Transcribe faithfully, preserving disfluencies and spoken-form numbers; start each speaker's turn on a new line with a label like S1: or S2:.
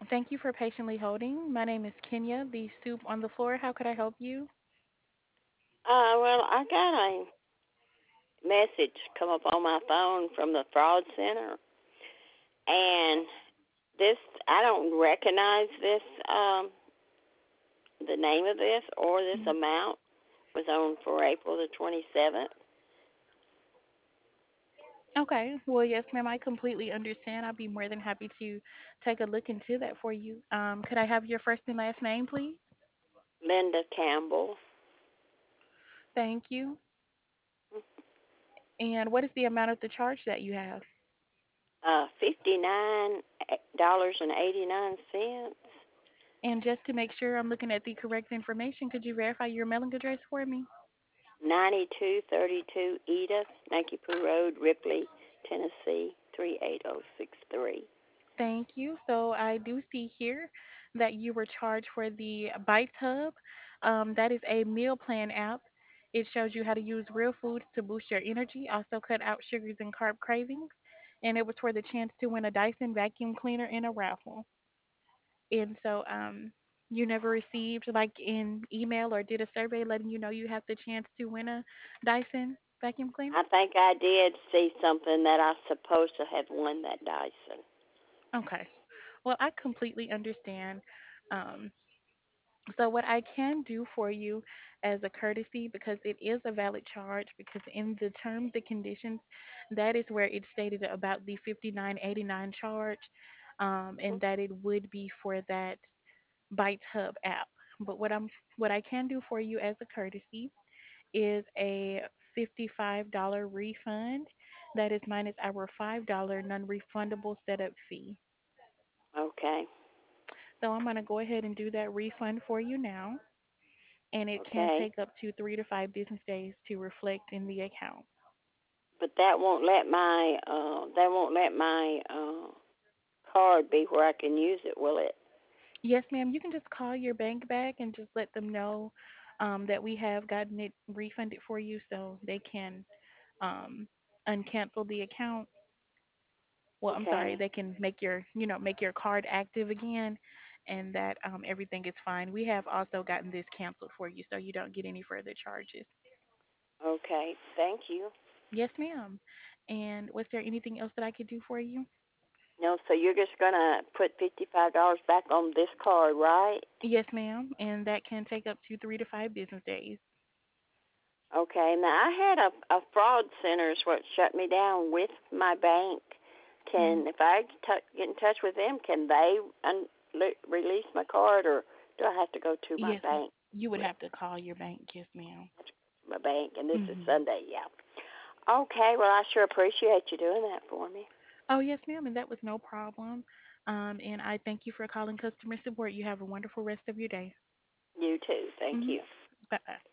S1: Thank you for patiently holding. My name is Kenya, the soup on the floor. How could I help you?
S2: Uh, well, I got a message come up on my phone from the fraud center, and this I don't recognize this um the name of this or this
S1: Mhm.
S2: amount was on for April the twenty-seventh.
S1: Okay. Well, yes, ma'am. I completely understand. I'll be more than happy to take a look into that for you. Um, could I have your first and last name, please?
S2: Linda Campbell.
S1: Thank you. And what is the amount of the charge that you have?
S2: Uh, fifty-nine dollars and eighty-nine cents.
S1: And just to make sure I'm looking at the correct information, could you verify your mailing address for me?
S2: Ninety-two thirty-two Edith, Nankipoo Road, Ripley, Tennessee three eight zero six three.
S1: Thank you. So I do see here that you were charged for the Bites Hub. Um, that is a meal plan app. It shows you how to use real foods to boost your energy, also cut out sugars and carb cravings. And it was for the chance to win a Dyson vacuum cleaner in a raffle. And so um, you never received like an email or did a survey letting you know you have the chance to win a Dyson vacuum cleaner?
S2: I think I did see something that I supposed to have won that Dyson.
S1: Okay. Well, I completely understand. Um, So what I can do for you as a courtesy, because it is a valid charge, because in the terms and conditions, that is where it stated about the fifty-nine eighty-nine charge, um, and that it would be for that Bites Hub app. But what I'm what I can do for you as a courtesy is a fifty-five dollar refund. That is minus our five dollar non-refundable setup fee.
S2: Okay.
S1: So I'm going to go ahead and do that refund for you now, and it can
S2: Okay.
S1: take up to three to five business days to reflect in the account.
S2: But that won't let my uh that won't let my uh card be where I can use it, will it?
S1: Yes, ma'am. You can just call your bank back and just let them know um, that we have gotten it refunded for you, so they can um, uncancel the account. Well, I'm sorry,
S2: Okay.
S1: they can make your you know make your card active again, and that um, everything is fine. We have also gotten this canceled for you, so you don't get any further charges.
S2: Okay. Thank you.
S1: Yes, ma'am. And was there anything else that I could do for you?
S2: No, so you're just gonna put fifty five dollars back on this card, right?
S1: Yes, ma'am. And that can take up to three to five business days.
S2: Okay. Now I had a a fraud center is what shut me down with my bank.
S1: Mhm.
S2: Can if I t- get in touch with them, can they un- le- release my card, or do I have to go to my
S1: Yes, m-
S2: bank
S1: you would
S2: with
S1: have to call your bank. Yes, ma'am.
S2: my bank? And this is
S1: Mhm.
S2: Sunday, yeah. Okay. Well, I sure appreciate you doing that for me.
S1: Oh, yes, ma'am. And that was no problem. Um, and I thank you for calling customer support. You have a wonderful rest of your day.
S2: You too. Thank
S1: Mhm.
S2: you.
S1: Bye.